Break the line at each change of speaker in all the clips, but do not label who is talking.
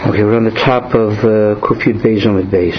Okay, we're on the top of Kufyud Beis Amud Beis.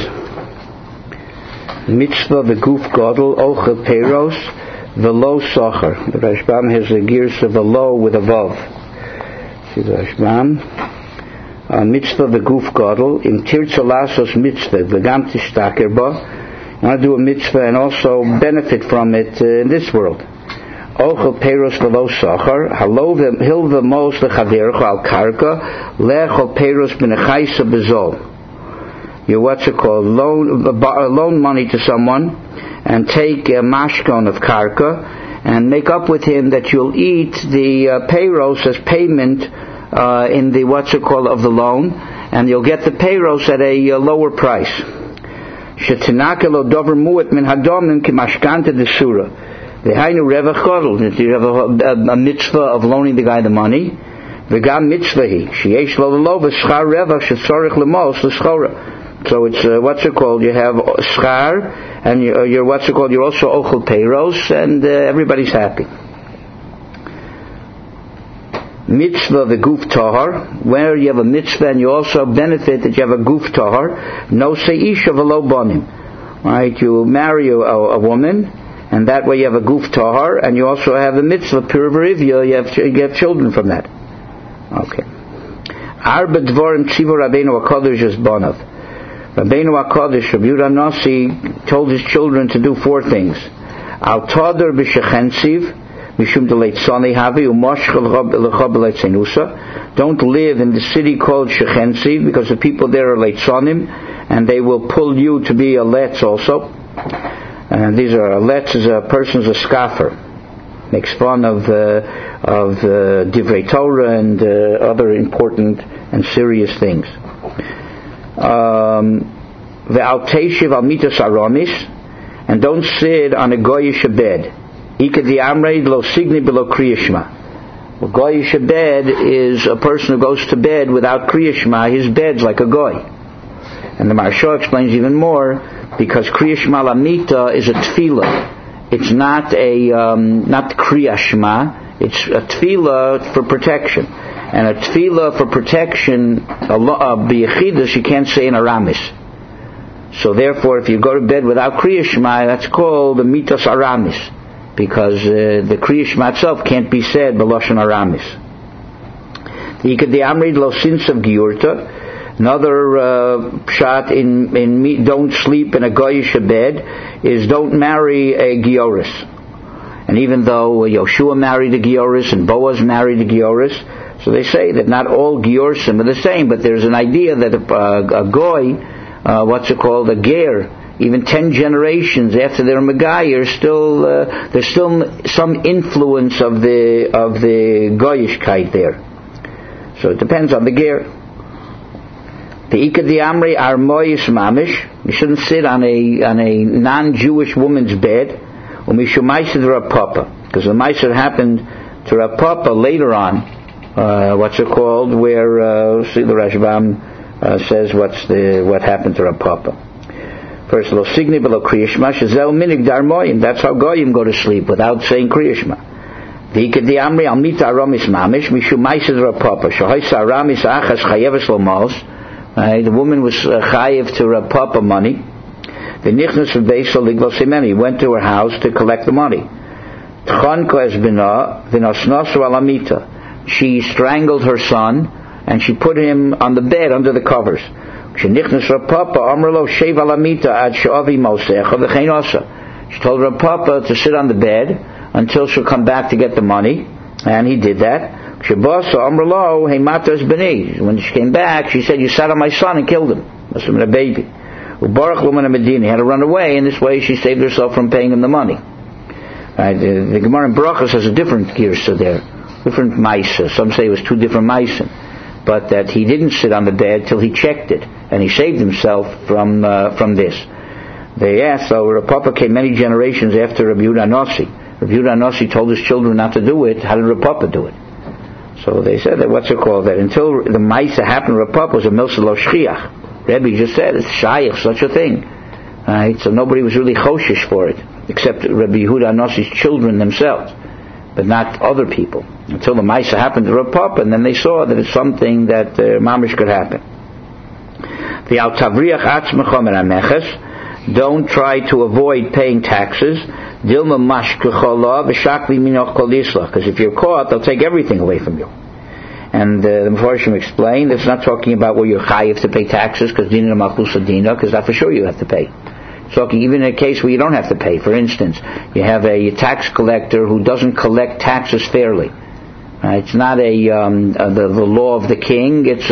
Mitzvah v'guf gadol ochel peiros v'lo socher. The Rashbam has a gears of a lo with a vav. See the Rashbam. Mitzvah v'guf gadol im tirtza lasos mitzvah v'gam tishtaker ba. You want to do a mitzvah and also benefit from it in this world. Ochel peiros v'lo socher halo hil v'mos lechadercha al karka lechol peiros b'nechaisa bezol. You loan money to someone and take a mashkon of karka and make up with him that you'll eat the peiros as payment in the of the loan, and you'll get the peiros at a lower price. Shetinake lo dover mu'et min hadomim ki mashkanta desura. V'hainu revach gadol. You have a mitzvah of loaning the guy the money. V'gam mitzvahi sheyesh lo lo v'schar revach shetzorich lemos l'schora. So it's you have schar, and you're you're also ochel peiros, and everybody's happy. Mitzvah the guf tahar, where you have a mitzvah and you also benefit that you have a guf tahar. No seisha v'lo bonim. Right, you marry a woman, and that way you have a guf tahar, and you also have a mitzvah pir v'rivya. You have children from that. Okay. Arba dvorim tzivu Rabbeinu HaKadosh es bonav. Rabbeinu HaKadosh, Rabbi Yehuda Nasi, told his children to do 4 things. Al tader b'shechensiv, mishum deleitzani havi, umoshchel lecha b'leitzenusa. Don't live in the city called Shechensiv, because the people there are leitzanim, and they will pull you to be a letz also. And these are, letz is a person's a scoffer. Makes fun of Divrei Torah and other important and serious things. Ve'al al mitas aramis, and don't sit on a goyish bed. Ika di amrei lo signi below kriyashma. A goyish bed is a person who goes to bed without kriyashma. His bed's like a goy. And the Maharsha explains even more, because kriyashma lamita is a tefillah. It's not not kriyashma. It's a tefillah for protection. And a tefillah for protection, b'yechidus, you can't say in Aramis. So therefore, if you go to bed without Kriya Shema, that's called the mitas Aramis, because the Kriya Shema itself can't be said b'loshen Aramis. Another shot in don't sleep in a goyish bed is don't marry a gioris. And even though Yoshua married a gioris and Boaz married a gioris, so they say that not all Giorsim are the same, but there's an idea that a goy, a ger, even 10 generations after they're Megayir, there's still some influence of the goyishkeit there. So it depends on the ger. The Ika di Amri Armoyis Mamish, you shouldn't sit on a non-Jewish woman's bed, Umishumaisa to Rav Papa, because the Maisa happened to Rav Papa later on. Where the Rashbam says what happened to Rav Papa. First, lo signi below kriyashma shezel minig darmoyim. That's how goyim go to sleep without saying kriyashma. V'ika di amri al mita aramis mamish mishum ma'aseh Rav Papa shahoisa aramis achas chayeves lomos. The woman was chayev to Rav Papa money. V'nichnas v'beisol ligvos simeni. He went to her house to collect the money. Tchonko es bina v'nosnosu alamita. She strangled her son, and she put him on the bed under the covers. She told Rav Papa to sit on the bed until she'll come back to get the money, and he did that. When she came back, she said, "You sat on my son and killed him." Must have been a baby. He had to run away, and this way she saved herself from paying him the money. The Gemara in Brachos has a different girsa there. Different Maisa. Some say it was 2 different Maisa. But that he didn't sit on the bed till he checked it. And he saved himself from this. They asked, so Rav Papa came many generations after Rabbi Yehuda Nasi. Rabbi Yehuda Nasi told his children not to do it. How did Rav Papa do it? So they said that, that until the Maisa happened, Rav Papa was a Milsa Lo Shchiach. Rebbe just said, it's Shayach, such a thing. Right? So nobody was really choshish for it, except Rabbi Yehuda Nasi's children themselves, but not other people. Until the Maisa happened to Rav Papa, and then they saw that it's something that mamish could happen. Don't try to avoid paying taxes. Because if you're caught, they'll take everything away from you. And the Mefarshim explained, it's not talking about where you're chayiv to pay taxes, because dina malchusa dina, because that for sure you have to pay. It's talking even in a case where you don't have to pay. For instance, you have a tax collector who doesn't collect taxes fairly. It's not the law of the king. It's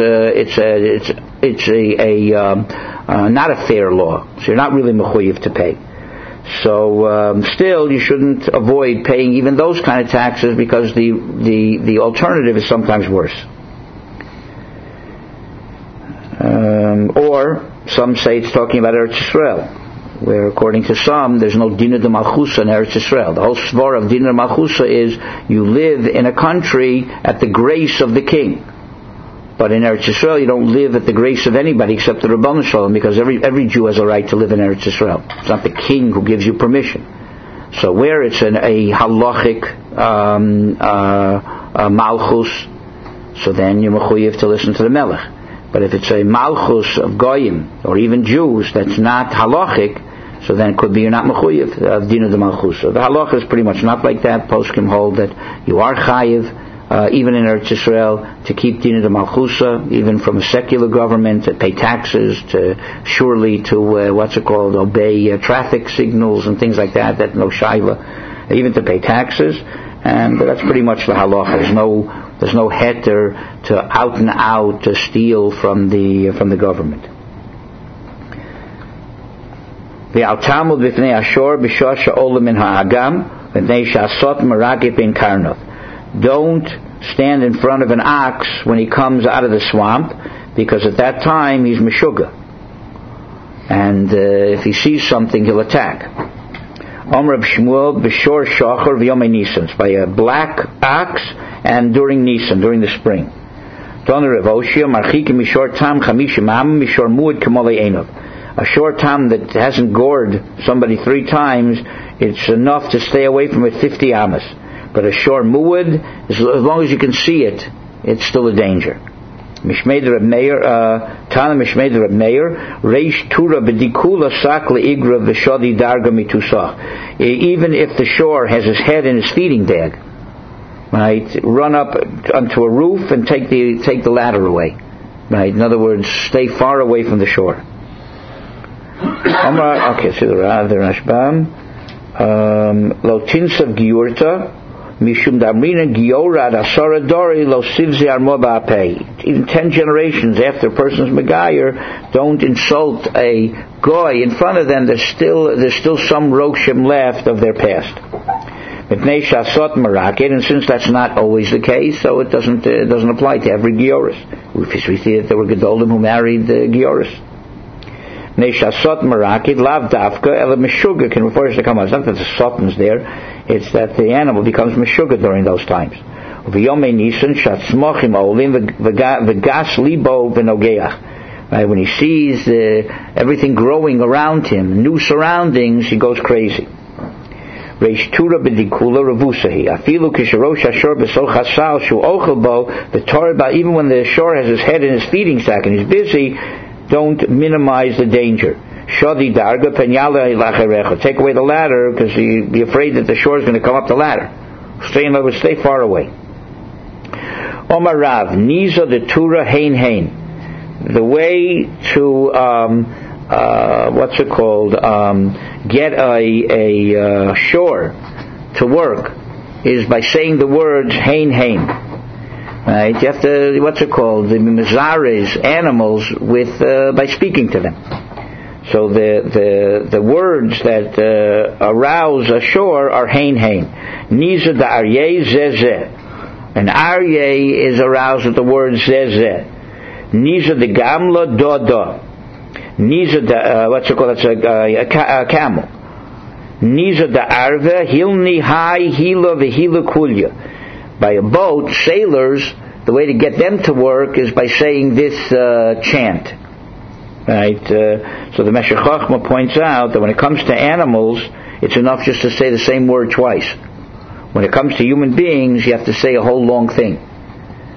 not a fair law. So you're not really mechuyev to pay. So still, you shouldn't avoid paying even those kind of taxes, because the alternative is sometimes worse. Or some say it's talking about Eretz Yisrael, where according to some there's no Dina de Malchusa in Eretz Yisrael. The whole svar of Dina de Malchusa is you live in a country at the grace of the king. But in Eretz Yisrael, you don't live at the grace of anybody except the Rabbanu Shalom, because every Jew has a right to live in Eretz Yisrael. It's not the king who gives you permission. So where it's a halachic malchus, so then you're mechuyev to listen to the melech. But if it's a malchus of goyim or even Jews that's not halachic, so then it could be you're not mechuyev of dina de malchus. So the halacha is pretty much not like that. Poskim hold that you are chayiv. Even in Eretz Yisrael, to keep Dina de Malchusa, even from a secular government, to pay taxes, to obey traffic signals and things like that no shayla, even to pay taxes, and that's pretty much the halacha. There's no heter to out and out to steal from the government. V'altamud b'fnei ashor b'shah sha'olam min ha'agam v'nei sha'asot meragit ben karnov. Don't stand in front of an ox when he comes out of the swamp, because at that time he's meshuggah, and if he sees something he'll attack. Omer Shmuel b'shor shachar v'yomei Nisan, by a black ox and during Nisan, during the spring. Doner Rav Oshia marchikim mishor tam chamishim am mishor muad k'molei enov. A short tam that hasn't gored somebody 3 times, it's enough to stay away from it 50 amas. But a shor muad, as long as you can see it, it's still a danger. Mishmei Reb Meir, Tana Mishmei Reb Meir, Reish Tura b'dikula sak le'igra v'shadi darga mitusach. Even if the shore has his head in his feeding bag, right, run up onto a roof and take the ladder away. Right, in other words, stay far away from the shore. Okay, so the Rashbam, Lo tinsav giurta. Mishum damrina giorad asara dori lo sivzi armo ba'apei. Even 10 generations after a person's megayer, don't insult a goy in front of them. There's still some roshim left of their past. Mipnei shasot maraket, and since that's not always the case, so it doesn't apply to every gioris. We see that there were gedolim who married gioris. Neshasot maraket lav dafka ela meshuga can refer to come. It's not that the sotan's there; it's that the animal becomes meshuga during those times. V'yomei Nisan shatzmochim olim v'gas libo v'nogeach. When he sees everything growing around him, new surroundings, he goes crazy. Reish Tura b'dikula revusahi. Afilu kisharosh hashor b'sol chasal shu ochel bo v'torba. Even when the shore has his head in his feeding sack and he's busy, don't minimize the danger. Shadi darga penyala ilacherecha. Take away the ladder, because you be afraid that the shore is going to come up the ladder. Stay far away. Omar Rav Niza de Tura Hein Hein. The way to get a shore to work is by saying the words Hein Hein. Right? You have to, the mizares, animals, by speaking to them. So the words that arouse a shore are Hein Hein. Niza da aryeh zeh. An aryeh is aroused with the word zeh. Niza de gamla da da. Niza da, that's a camel. Niza da arve hilni hai hila v'hila kulya. By a boat, sailors, the way to get them to work is by saying this chant. Right? So the Meshech Chochmah points out that when it comes to animals, it's enough just to say the same word twice. When it comes to human beings, you have to say a whole long thing.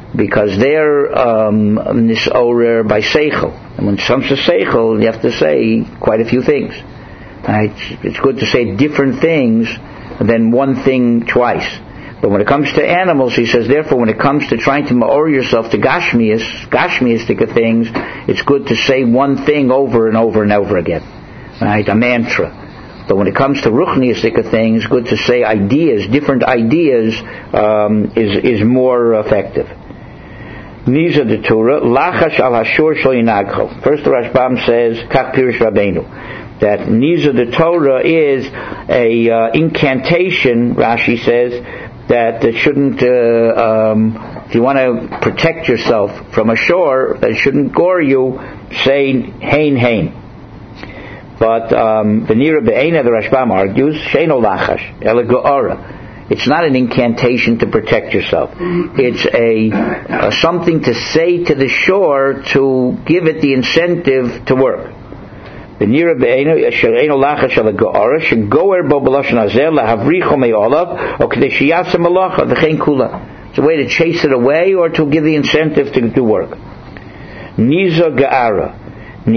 because they're nisorer by seichel. And when it comes to seichel, you have to say quite a few things. Right? It's good to say different things than one thing twice. But when it comes to animals, he says, therefore, when it comes to trying to ma'or yourself to gashmiistic of things, it's good to say one thing over and over and over again. Right? A mantra. But when it comes to ruchniistic of things, good to say ideas, different ideas, is more effective. Niza de Torah, lachash al hashur shel yinagcho. First the Rashbam says, kach pirish Rabbeinu, that Niza de Torah is a incantation, Rashi says, that shouldn't, if you want to protect yourself from a shore that shouldn't gore you, say hein hein. But V'nira be'ena, the Rashbam argues, sheino lachash, ela go'ara. It's not an incantation to protect yourself. It's a something to say to the shore to give it the incentive to work. V'nira be'ena, sheino lachash, ela go'ara, shegoer bo b'lashon hazeh, lahavricho me'olav, o k'dei sheyasa malacha, v'chein kula. It's a way to chase it away or to give the incentive to do work. Niza ga'ara. In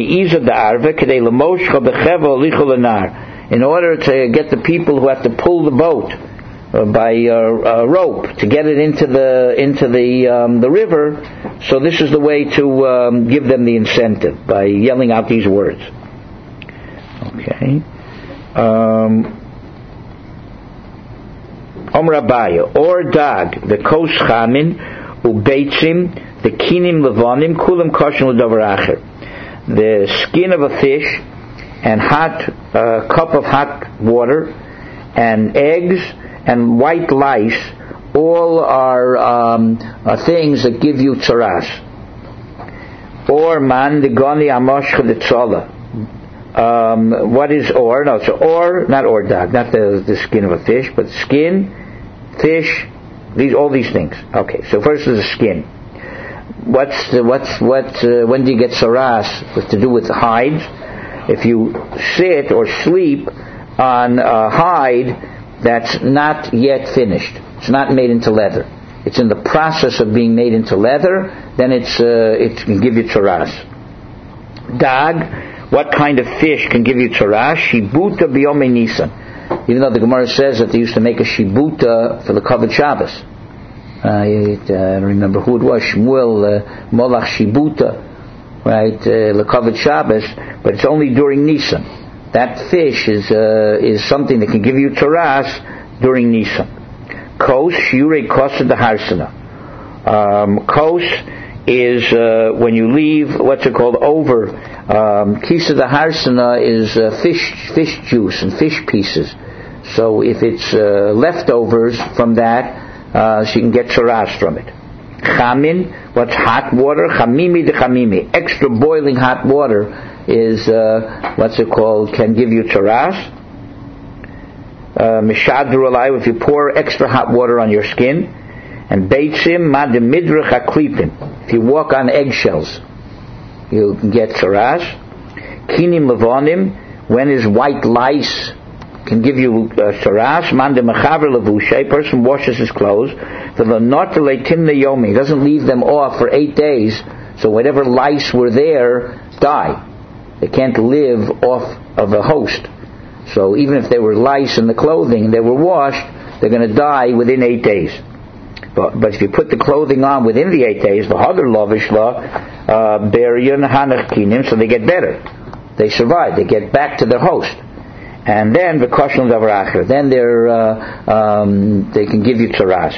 order to get the people who have to pull the boat by a rope to get it into the river, so this is the way to give them the incentive by yelling out these words. Okay. Omer Abaya, or dag, the kos chamin, ubeitzim, the kinim levanim, kulam koshin l'davar acher. The skin of a fish and cup of hot water and eggs and white lice all are things that give you tzaras. Or man the goni amosh chedetzola. What is or? No, so or, not or dag, not the skin of a fish, but skin, fish, all these things. Okay, so first is the skin. When do you get saras? What's to do with the hides? If you sit or sleep on a hide that's not yet finished, it's not made into leather, it's in the process of being made into leather, then it can give you saras. Dag, what kind of fish can give you saras? Shibuta biyomei Nisan. Even though the Gemara says that they used to make a shibuta for the covered Shabbos. I don't remember who it was, Shmuel Molach Shibuta, right, Lekavod Shabbos, but it's only during Nisan. That fish is something that can give you taras during Nisan. Kos, Shurei Kosa de Harsana. Kos is when you leave, what's it called, over. Kisa de Harsana is fish juice and fish pieces. So if it's leftovers from that, so you can get tzaras from it. Chamin, what's hot water? Chamimi de chamimi. Extra boiling hot water is, can give you tzaras. Mishadru alai, if you pour extra hot water on your skin. And beitzim ma de midrach haklipin. If you walk on eggshells, you can get tzaras. Kinim levonim, when is white lice, can give you saras. Man de mechaver levushay, person washes his clothes. The not leitim yomi, he doesn't leave them off for 8 days, so whatever lice were there die. They can't live off of a host. So even if there were lice in the clothing and they were washed, they're going to die within 8 days. But if you put the clothing on within the 8 days, the hadar lovishla beryon hanach kinim, so they get better. They survive. They get back to their host. And then the kosher davar acher. Then they can give you tzaras.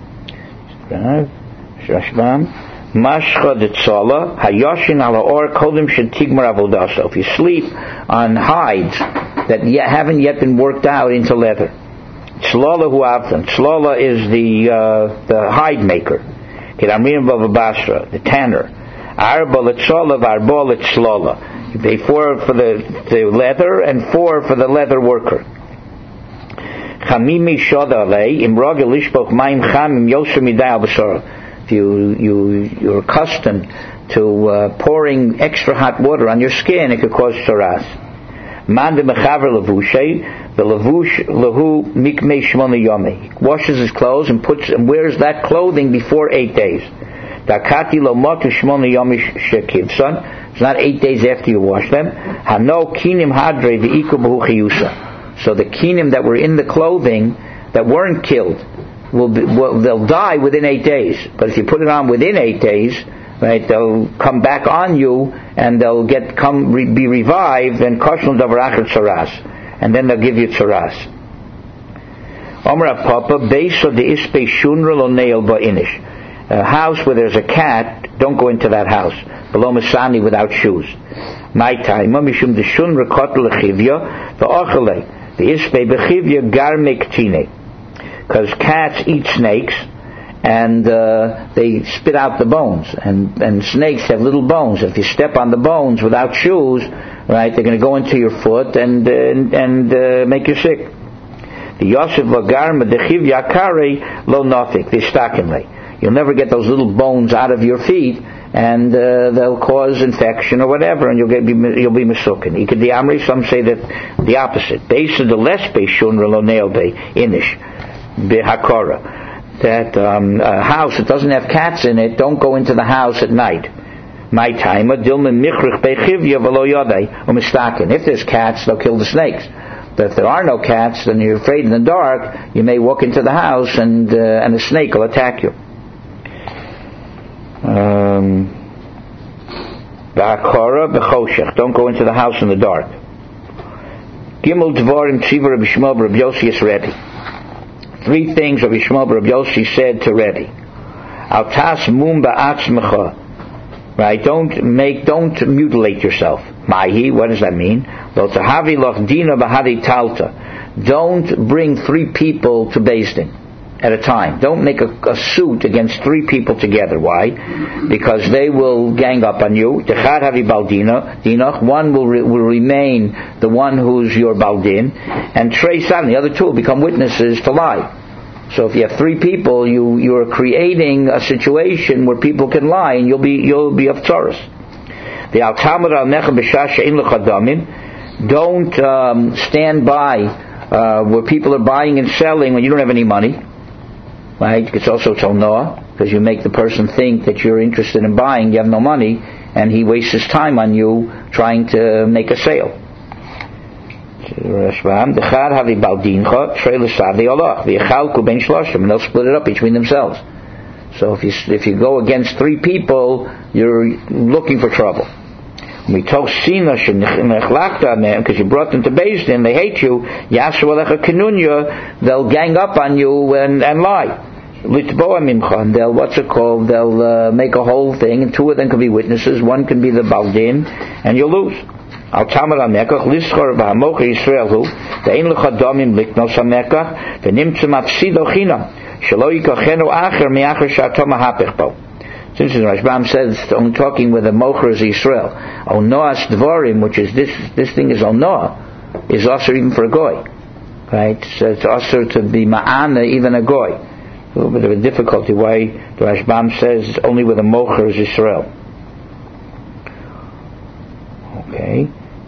Rashbam mashcha detzala hayoshin ala or kodim shetigmar avodaso. If you sleep on hides that haven't yet been worked out into leather, tzlala hu avdan. Tzlala is the hide maker. Kedamrim bava the tanner. Arba letzala varba letzlala. You pay 4 for the leather and 4 for the leather worker. Chamimi shodalei imrogel lishpoch mayim chamim yosher midai al b'shara. If you're accustomed to pouring extra hot water on your skin, it could cause tzaras. Man de mechaver levushay, the levush lehu mikmei shmona yomei. He washes his clothes and wears that clothing before 8 days. It's not 8 days after you wash them. So the kinim that were in the clothing that weren't killed, they'll die within 8 days. But if you put it on within 8 days, right, they'll come back on you and they'll be revived and koshlon davar tzaras, and then they'll give you tzaras. Omra Papa, Beiso de Ispe Shunra lo Neil ba Inish. A house where there's a cat, don't go into that house. Below Masani without shoes. My time, Mishum de Shunra Kotel Chivya, the Ochele, the Ispe Bechivya Garmek Tine. Because cats eat snakes and they spit out the bones. And snakes have little bones. If you step on the bones without shoes, right, they're going to go into your foot and make you sick. The Yosef Vagarma the Chivya Kare lo Nofik, the Stakinle. You'll never get those little bones out of your feet, and they'll cause infection or whatever, and you'll be mesukin. Ikad the Amri, some say that the opposite. Beis of the less Beishunra lo Neil Be Inish Behakora. That a house that doesn't have cats in it, don't go into the house at night. My time, Dilma Michrich Bechivya velo Yodai Umistakin. If there's cats, they'll kill the snakes. But if there are no cats, then you're afraid in the dark, you may walk into the house and a snake will attack you. Don't go into the house in the dark. Gimel Dvarim Tziva Rabbi Shmuel Rabbi Yossi Rebbe. 3 things Rabbi Shmuel Rabbi Yossi said to Rebbe. Al tas mum ba'atzmecha. Right? Don't mutilate yourself. Mahi, what does that mean? Don't bring 3 people to Beis Din at a time. Don't make a suit against 3 people together. Why? Because they will gang up on you. One will remain the one who's your baldin, and Treisan, the other 2 will become witnesses to lie. So if you have 3 people, you're creating a situation where people can lie, and you'll be of Taurus. The Al-Tamar al-Nechem b'shasha in l'chadamin. Don't stand by where people are buying and selling when you don't have any money. Right? It's also Tonah, because you make the person think that you're interested in buying, you have no money, and he wastes his time on you trying to make a sale. And they'll split it up between themselves. So if you go against 3 people, you're looking for trouble. Because you brought them to Beis Din, they hate you. They'll gang up on you and lie. And they'll They'll make a whole thing, and 2 of them can be witnesses. One can be the baldin, and you'll lose. Al Tamar HaMekach Lischor V'Hamocha Yisrael Hu Ve'en Lecha Domim Liknos HaMekach Ve'nimtzu Mafsido Chinam Shelo Yikochenu Acher Me'acher Sha'ato Mahapech Bo. Since the Rashbam says it's only talking with the Mocher is Yisrael. O Noah's Dvorim, which is this thing is O Noah, is also even for a goy, right? So it's also to be Ma'ana even a goy. A little bit of a difficulty why the Rashbam says it's only with the Mocher is Yisrael. Okay.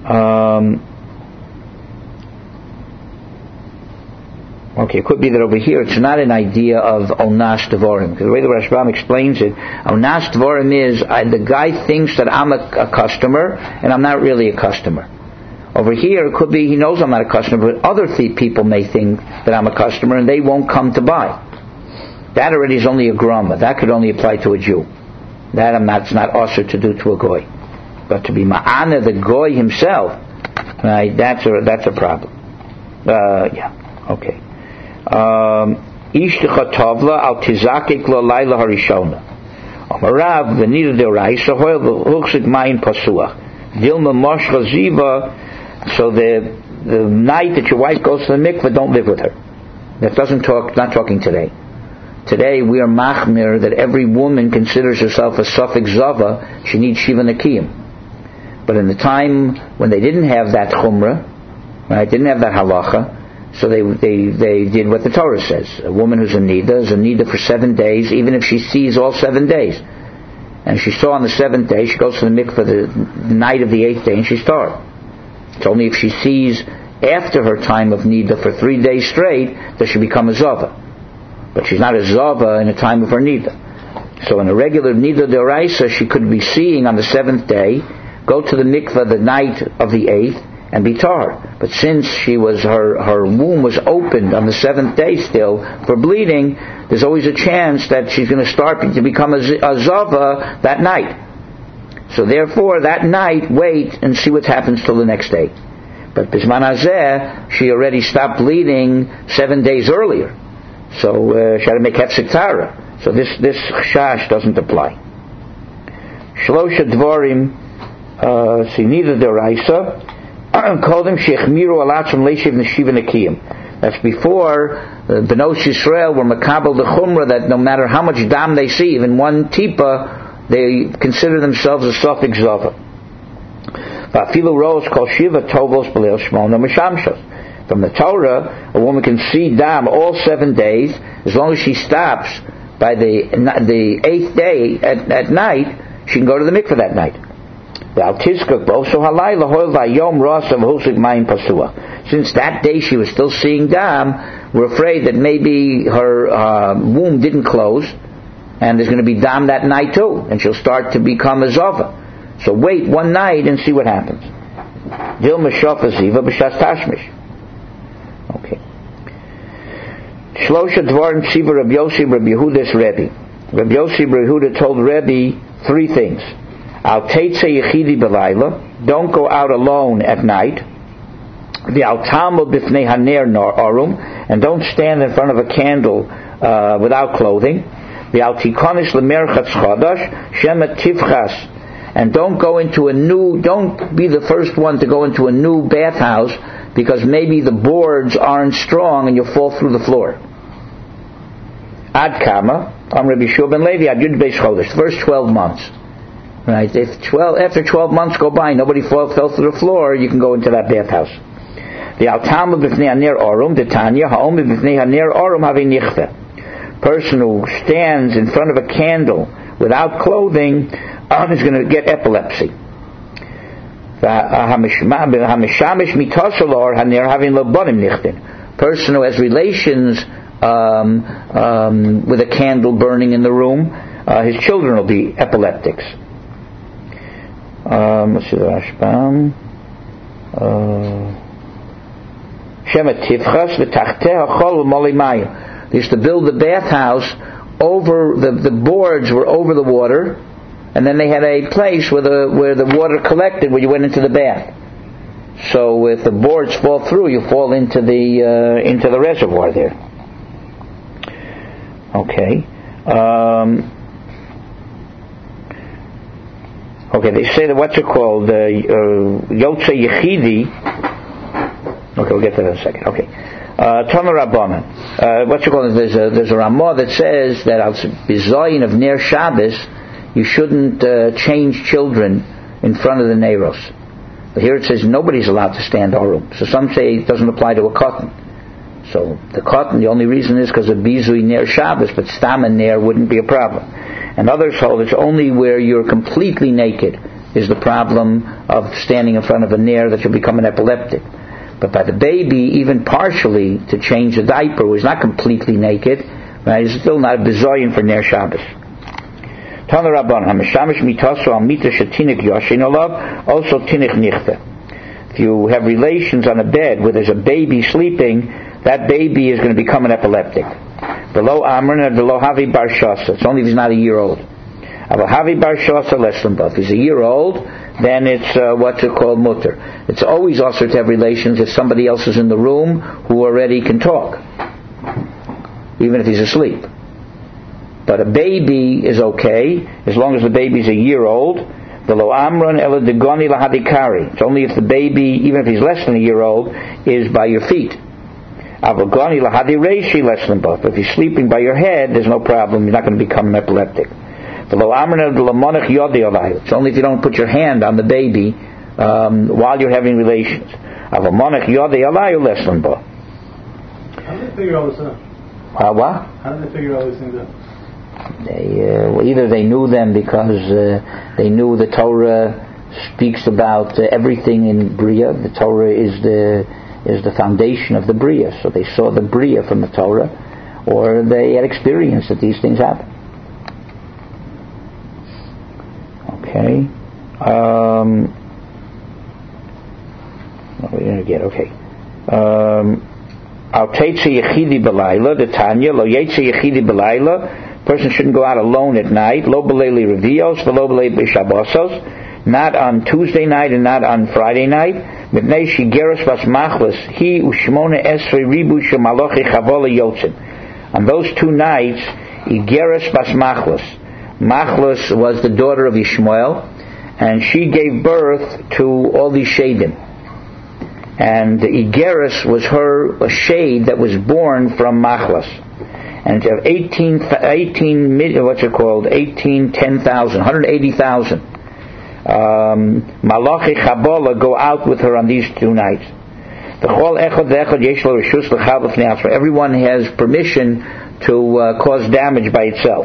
It could be that over here it's not an idea of Onas Devorim. Because the way the Rashbam explains it, Onas Devorim is the guy thinks that I'm a customer and I'm not really a customer. Over here it could be he knows I'm not a customer, but other people may think that I'm a customer and they won't come to buy. That already is only a grama. That could only apply to a Jew. It's not also to do to a goy. But to be ma'ana the goy himself, right? That's a problem. Okay. Ishtecha tovla al tizakik lo laila harishona. Amarav v'nida deoraisa hoil v'huchsik mayin pasuach. Dilma moshcha ziva. So the night that your wife goes to the mikveh, don't live with her. That not talking today. Today we are machmir that every woman considers herself a suffix zava. She needs shiva nakiyim. But in the time when they didn't have that chumrah, right, didn't have that halacha, so they did what the Torah says. A woman who's a nida is a nida for 7 days, even if she sees all 7 days. And she saw on the 7th day, she goes to the mikveh the night of the 8th day, and she's tar. It's only if she sees after her time of nida for 3 days straight that she become a zava. But she's not a zava in the time of her nida. So in a regular Nidar D'Oraisa, she could be seeing on the 7th day, go to the mikveh the night of the 8th, and be tar. But since her womb was opened on the 7th day still for bleeding, there's always a chance that she's going to start to become a zava that night. So therefore, that night, wait and see what happens till the next day. But Bisman Hazeh, she already stopped bleeding 7 days earlier. So she had to make hefsek tara. So this chash doesn't apply. Shlosha dvorim, neither deraisa, called him shechmiru alatzum leishiv neshiva nekiyim. That's before Benos Yisrael were makabel the chumrah that no matter how much dam they see, even one tipa, they consider themselves a suffix zava. Va'afilu rosh kol shiva tovos b'leil shmona mishamshos. From the Torah, a woman can see dam all 7 days as long as she stops by the 8th day at night. She can go to the mikveh that night. Since that day she was still seeing dam, we're afraid that maybe her womb didn't close, and there's going to be dam that night too, and she'll start to become a zava. So wait one night and see what happens. Okay. Shlosha dvarim tziva Rabbi Yossi Rabbi Yehuda's Rebbe. Rabbi Yossi Rabbi Yehuda told Rebbe 3 things. Al teitze yechidi b'layla, don't go out alone at night. V'al talmud b'fnei haner arum, and don't stand in front of a candle without clothing. V'al tikonish l'merchatz chadash, shema tivchas, and don't be the first one to go into a new bathhouse because maybe the boards aren't strong and you'll fall through the floor. Ad kama, Rabbi Shua ben Levi, ad yud beis chodesh, the first 12 months. Right? After 12 months go by, nobody fell through the floor, you can go into that bathhouse. The al-talmud b'fnei haner orum, the Tanya, ha'omed b'fnei haner orum havi nichta. Person who stands in front of a candle without clothing is going to get epilepsy. Person who has relations with a candle burning in the room, his children will be epileptics. Let's see the Rashbam. They used to build the bathhouse over the boards were over the water, and then they had a place where the water collected where you went into the bath. So if the boards fall through, you fall into the reservoir there. Okay. Okay, they say that what's it called? Yotze Yechidi. Okay, we'll get to that in a second. Okay. Tana Rabbanan. What's it called? There's a Ramah that says that al bizayin of Ner Shabbos, you shouldn't change children in front of the Neiros. But here it says nobody's allowed to stand Arum. So some say it doesn't apply to a cotton. So the cotton, the only reason is because of Bizui Ner Shabbos, but Stam and Ner wouldn't be a problem. And others hold it's only where you're completely naked is the problem of standing in front of a Ner that you'll become an epileptic. But by the baby, even partially to change the diaper, who is not completely naked, right, is still not a bizoyin for Ner Shabbos. Tana Rabban, HaMeshamish mitaso al mita shetinik yoshin olav, also tinik nichte. If you have relations on a bed where there's a baby sleeping, that baby is going to become an epileptic. Below Amran and below Havi Bar Shasa. It's only if he's not a year old. About Havi Bar Shasa less than both. If he's a year old, then it's what's it called mutter. It's always also to have relations if somebody else is in the room who already can talk, even if he's asleep. But a baby is okay as long as the baby's a year old. Below Amran ela degoni lahadikari. It's only if the baby, even if he's less than a year old, is by your feet. Avagoni lahadi reishi less than both. But if he's sleeping by your head, there's no problem. You're not going to become an epileptic. Below Amran ela delamonach yodi olayu. It's only if you don't put your hand on the baby while you're having relations. Avamonach yodi olayu less than both.
How do they figure all this out?
What?
How do they figure all these things out?
Either they knew them because they knew the Torah speaks about everything in Bria. The Torah is the foundation of the Bria, so they saw the Bria from the Torah, or they had experience that these things happen. Okay. What are we going to get? Okay. Al teitze yechidi b'layla, the Tanya, lo yetze yechidi b'layla, person shouldn't go out alone at night, lo b'leili revios, v'lo b'leili b'shabosos, not on Tuesday night and not on Friday night, mipnei shigeros vas machlis, he u'shmona esrei ribu shemalochi chavola yotzim. On those 2 nights, Igeres bas Machlos. Machlos was the daughter of Ishmael, and she gave birth to all these shadim. And Igeres was a shade that was born from Machlos. And 180,000 Malachi Chabola go out with her on these 2 nights. Everyone has permission to cause damage by itself.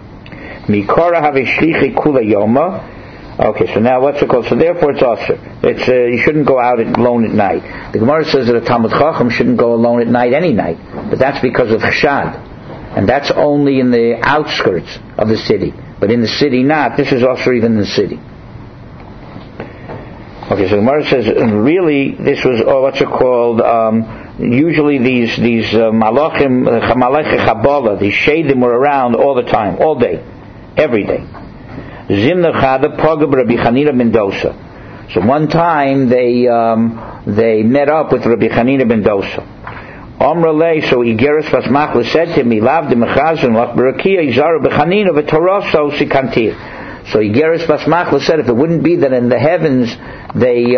Okay, so now what's it called? So therefore it's also. You shouldn't go out alone at night. The Gemara says that a Talmud Chacham shouldn't go alone at night any night. But that's because of Chashad. And that's only in the outskirts of the city. But in the city not. This is also even in the city. Okay, so the Gemara says, really, this was, what's it called? Usually these malachim, malachi Chabola, these shadim were around all the time, all day, every day. Zimna chada pogab Rabbi Chanina ben Dosa. So one time they met up with Rabbi Chanina ben Dosa. Omrale, so Igeres vas Machla said to me, Lav de mechazon lach berakia izaru bechanina v'toroso sikantir. So Igeres Bas Machla said, if it wouldn't be that in the heavens they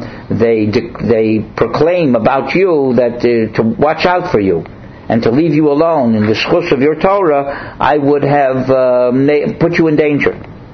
proclaim about you that to watch out for you and to leave you alone in the schus of your Torah, I would have put you in danger.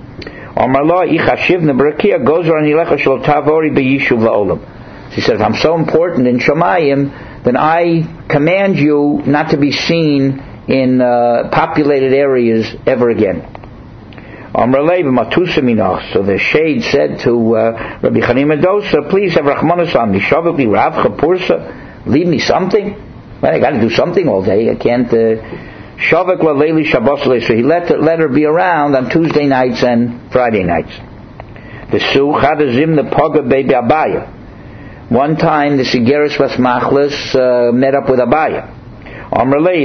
She said, if I'm so important in Shamayim, then I command you not to be seen in populated areas ever again. So the shade said to Rabbi Chanina Dosa, please have Rachmanas on me. Shavukli Rav Chapursa, leave me something. Well, I got to do something all day. I can't. Shavuk la Leili Shabbos. So he let her be around on Tuesday nights and Friday nights. The Su Chadazim the Poga Baby Abaya. One time the Sigeris Vas Machlis met up with Abaya. She told him the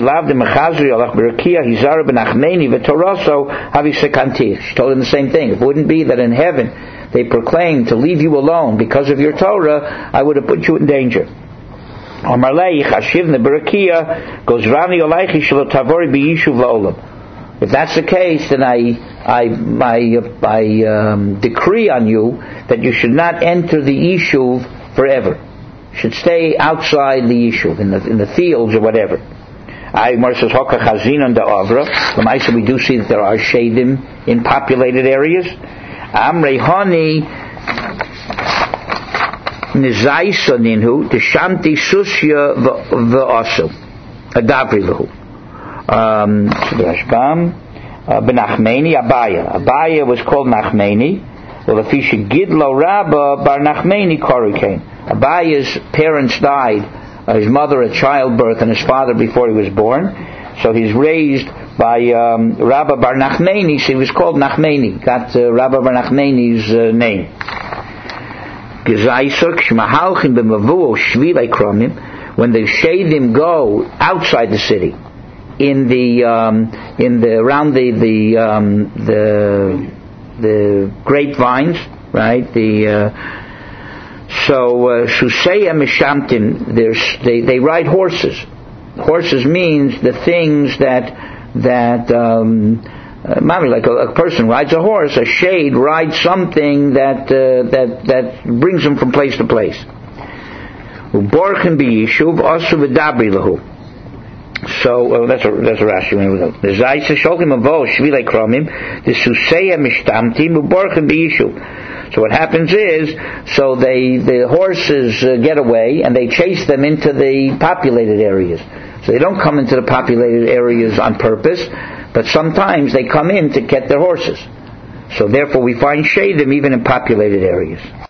same thing. If it wouldn't be that in heaven they proclaim to leave you alone because of your Torah, I would have put you in danger. If that's the case, then I decree on you that you should not enter the Yishuv forever. Should stay outside the Yishuv, in the fields or whatever. Mar says Hoka Chazin and Avra. The Maisa we do see that there are shadim in populated areas. Amrei Hani Nizaisa Ninhu Deshanti Susya V'Asu Adavri Lahu. Rashbam Benachmeni Abaya was called Nachmeni. Well, if he should Gidlo Rabba Bar Nachmeni Korikain. Abaya's parents died, his mother at childbirth and his father before he was born. So he's raised by Rabba Bar Nachmeni. So he was called Nachmeni. Got Rabba Bar Nachmeni's name. When the shadim go outside the city, in the around the grapevines, right? Suseya Mishamtin, they ride horses. Horses means the things that like a person rides a horse, a shade rides something that brings them from place to place. Uborchen b'yishuv asu v'dabri lahu. So that's a Rashi. The Zayis Sholchim Avo Shvilei Kromim the Suseya Mishtamtim Uborchen b'yishuv. So what happens is, so the horses get away and they chase them into the populated areas. So they don't come into the populated areas on purpose, but sometimes they come in to get their horses. So therefore we find shadim even in populated areas.